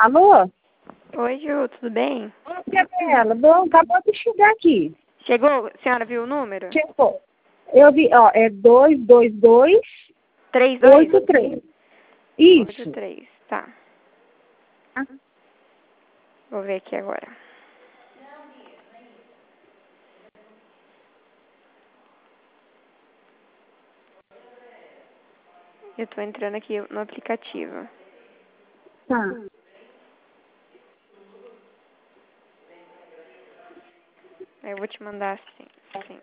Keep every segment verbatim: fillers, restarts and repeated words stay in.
Alô? Oi, Ju, tudo bem? Oi, Gabriela. Bom, acabou de chegar aqui. Chegou? A senhora viu o número? Chegou. Eu vi, ó, é dois dois dois, três dois? oito três. Isso. oito três, tá. Ah. Vou ver aqui agora. Eu tô entrando aqui no aplicativo. Tá. Aí eu vou te mandar assim. assim.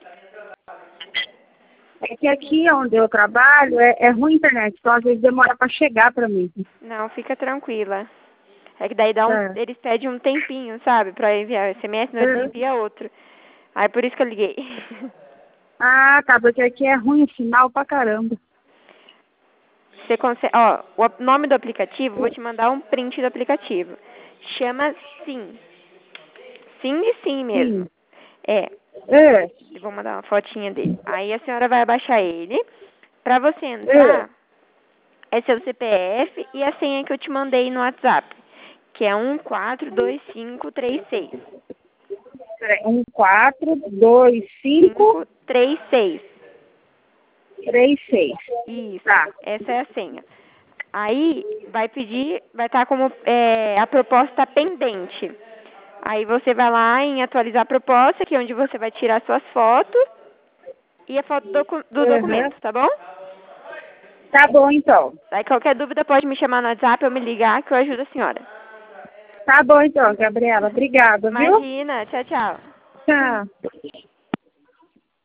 É que aqui onde eu trabalho é, é ruim a internet, então às vezes demora para chegar para mim. Não, fica tranquila. É que daí dá um, É. eles pedem um tempinho, sabe? Pra enviar S M S, não É. envia outro. Aí por isso que eu liguei. Ah, tá, porque aqui é ruim o sinal pra caramba. Você consegue, ó, o ap- nome do aplicativo, vou te mandar um print do aplicativo. Chama Sim. Sim de sim mesmo. Sim. É, É. eu vou mandar uma fotinha dele. Aí a senhora vai baixar ele. Pra você É. entrar, é seu C P F e a senha que eu te mandei no WhatsApp, que é um quatro dois cinco três seis. Um, quatro, dois, cinco, cinco três seis. três, seis. Isso, Tá. essa é a senha. Aí vai pedir, vai estar como é, a proposta pendente. Aí você vai lá em atualizar a proposta, que é onde você vai tirar suas fotos e a foto do, docu- do Uhum. documento, tá bom? Tá bom, então. Aí qualquer dúvida pode me chamar no WhatsApp ou me ligar que eu ajudo a senhora. Tá bom, então, Gabriela. Obrigada, viu? Imagina, tchau, tchau. Tchau.